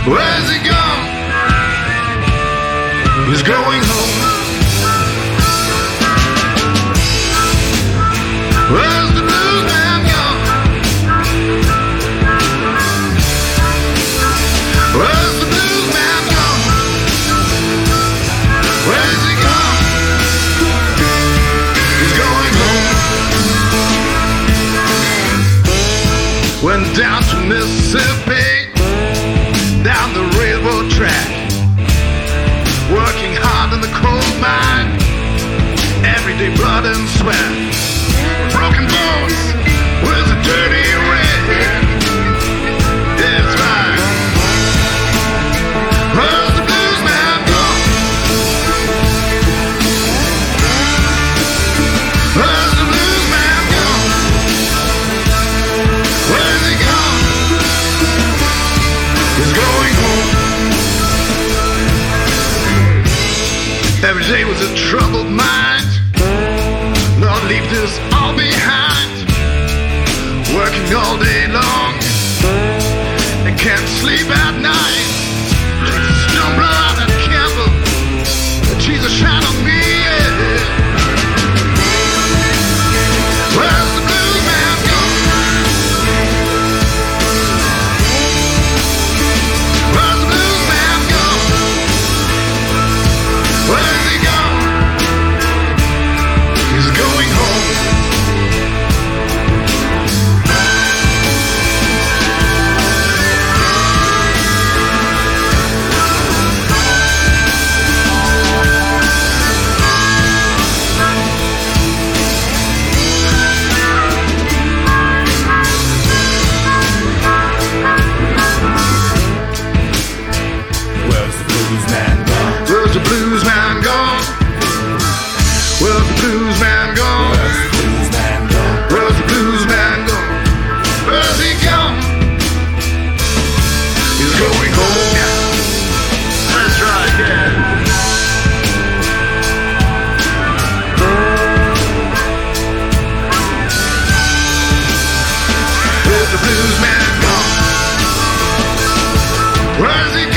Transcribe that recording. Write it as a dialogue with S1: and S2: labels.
S1: Where's he gone? He's going home. Where's the blues man gone? Where's the blues man gone? Where's he gone? He's going home. Went down to Mississippi, down the railroad track, working hard in the coal mine, everyday blood and sweat, broken bones with a dirty red. It's right. Where's the blues man gone? Where's the blues man gone? Where's he gone? He's going home. Every day was a troubled mind. Lord, leave this all behind. Working all day long and can't sleep at night. Don't blow out that candle. Jesus, shine on me. Yeah. Where's the blues man gone? Where's the blues man gone? Where's he gone? He's going home.
S2: Where's the blues man gone?
S1: Where's the blues man gone? Where's the blues man gone?
S2: Where's the blues man gone?
S1: Where's the blues man gone? Where's he gone? He's going home. Let's try again. Where's the blues man gone? Where's he gone?